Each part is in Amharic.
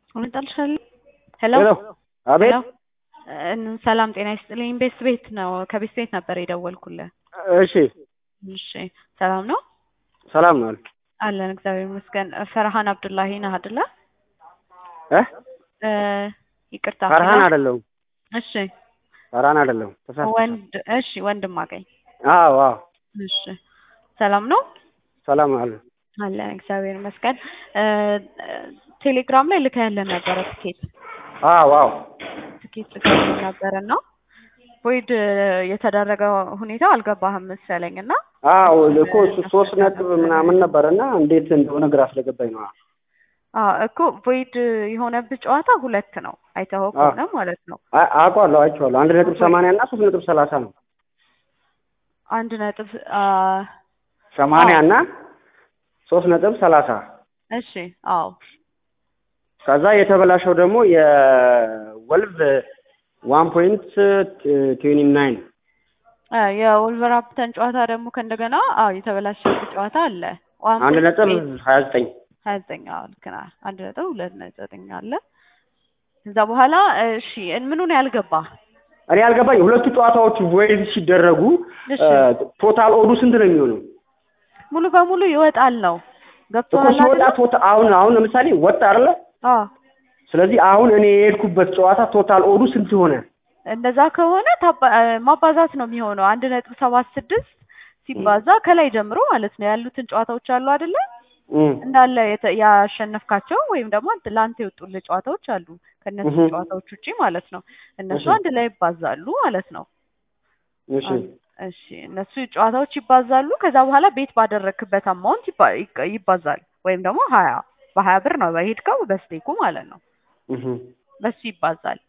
ወንጣልሻል ሄሎ ሄሎ አቤት ሰላም ጤና ይስጥልኝ ቤት ነው ከቤት ነበር የደወልኩልህ እሺ እሺ ሰላም ነው ሰላም ነው አለን እግዚአብሔር ይመስገን ፈርሃን አብዱላሂ ነህ አይደለ ይቅርታ ፈርሃን አይደለም እሺ ፈርሃን አይደለም እሺ ወንድም አገኝ አዎ እሺ ሰላም ነው ሰላም አለ እግዚአብሔር ይመስገን ቴሌግራም ላይ ልከህልን ነበር ትኬት አዎ ትኬት ልከህልን ነበርና ቮይድ የተደረገው ሁኔታ አልገባህም መሰለኝና አዎ እኮ 3 ነጥብ ምናምን ነበርና እንዴት እንደሆነ ግራ ስለገባኝ ነው እኮ ቮይድ የሆነብህ ጨዋታ 2 ነው አይተኸው ከሆነ ማለት ነው አውቃለሁ አይቼዋለሁ 1.80 እና 3.30 ነው 1.80 እና 3.30 እሺ አዎ ከዛ የተበላሸው ደግሞ የወልቭ 1.29 የወልቨርሃምፕተን ጨዋታ ደግሞ ከእንደገና የተበላሸው ጨዋታ አለ 1.29 አዎ ልክ ነህ 1.29 አለ ከዛ በኋላ እሺ ምኑን ያልገባ እኔ ያልገባኝ ሁለቱ ጨዋታዎች ቮይድ ሲደረጉ ቶታል ኦዱ ስንት ነው የሚሆነው ሙሉ በሙሉ ይወጣል ነው ገብቶሃል አይደል አሁን ለምሳሌ ወጣ አይደል ስለዚህ አሁን እኔ የሄድኩበት ጨዋታ ቶታል ኦዱ ስንት ሆነ እንደዛ ከሆነ ማባዛት ነው የሚሆነው 1.76 ሲባዛ ከላይ ጀምሮ ማለት ነው ያሉትን ጨዋታዎች አሉ አይደለ እንዳለ ያሸነፍካቸው ወይም ደግሞ ላንተ የወጡልህ ጨዋታዎች አሉ ከነሱ ጨዋታዎች ውጪ ማለት ነው እነሱ አንድ ላይ ይባዛሉ ማለት ነው እሺ እነሱ ጨዋታዎች ይባዛሉ ከዛ በኋላ ቤት ባደረክበት አማውንት ይባዛል ወይም ደግሞ 20 በ20 ብር ነው በሄድከው በስቴኩ ማለት ነው በሱ ይባዛል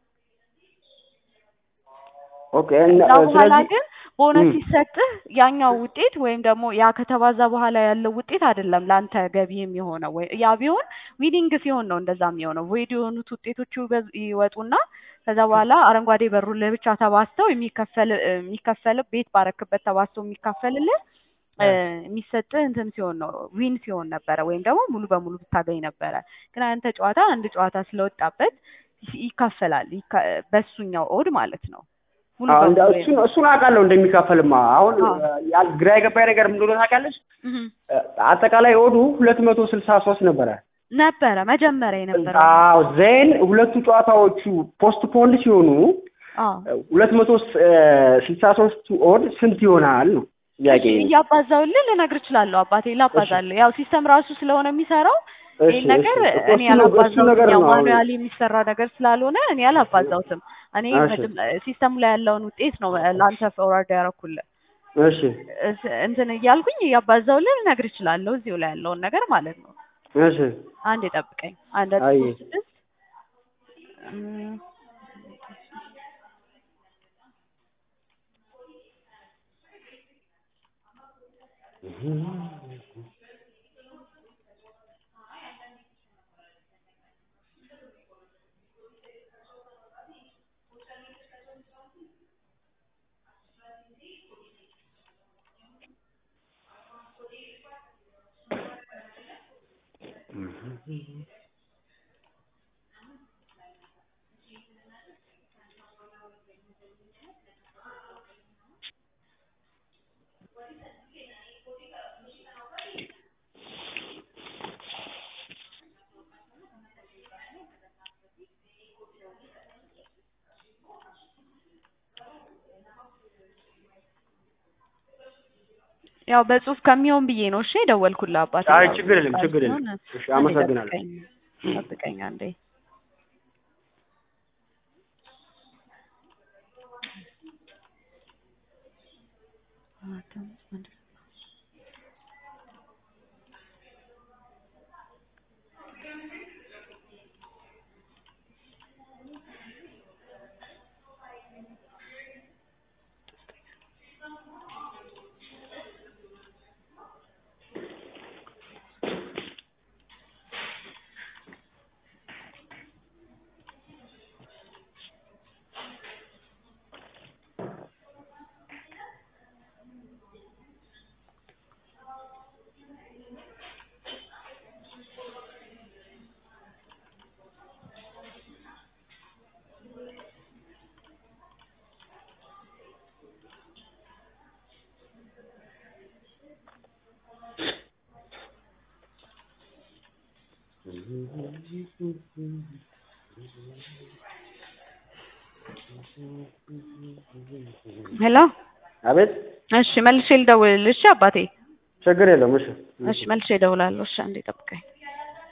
ኦኬ በኋላ ግን ቦነስ ሲሰጥህ ያኛው ውጤት ወይም ደግሞ ያ ከተባዛ በኋላ ያለው ውጤት አይደለም ላንተ ገቢ የሚሆነው ወይ ያ ቢሆን ዊኒንግ ሲሆን ነው እንደዛ የሚሆነው ቮይድ የሆኑት ውጤቶቹ ይወጡና ከዛ በኋላ አረንጓዴ በሩ ለብቻ ተባስተው የሚከፈል ቤት ባረክበት ተባስተው የሚከፈልልህ የሚሰጥህ እንትን ሲሆን ነው ዊን ሲሆን ነበረ ወይም ደግሞ ሙሉ በሙሉ ብታገኝ ነበረ ግን አንተ ጨዋታ አንድ ጨዋታ ስለወጣበት ይከፈላል በሱኛው ኦድ ማለት ነው እሱን አውቃለሁ እንደሚከፈልማ አሁን ግራ የገባኝ ነገር ምን እንደሆነ ታውቂያለሽ አጠቃላይ ኦዱ 263 ነበረ መጀመሪያ የነበረው ዜን ሁለቱ ጨዋታዎቹ ፖስት ፖንድ ሲሆኑ 263 ኦድ ስንት ይሆናል ነው ጥያቄ እያባዛውልህ ልነግርህ እችላለሁ አባቴ ላባዛልህ ያው ሲስተም ራሱ ስለሆነ የሚሰራው ይሄ ነገር እኔ ያላባዛውትም ማኑዋሊ የሚሰራ ነገር ስላልሆነ እኔ ያላባዛውትም እኔ ሲስተሙ ላይ ያለውን ውጤት ነው ላንተ ፎርዋርድ ያደረኩልህ እሺ እንትን እያልኩኝ ያባዛውልህ ልነግርህ እችላለሁ እዚሁ ላይ ያለውን ነገር ማለት ነው እሺ አንድ ጠብቀኝ 1.36 ያው በጽሁፍ ከሚሆን ብዬ ነው እሺ ደወልኩልህ አባቴ ችግር የለም እሺ አመሰግናለሁ ጠብቀኝ አንዴ ሄሎ አቤት እሺ መልሼ ልደውልልሽ አባቴ ችግር የለውም እሺ እሺ መልሼ እደውላለሁ እሺ አንዴ ጠብቀኝ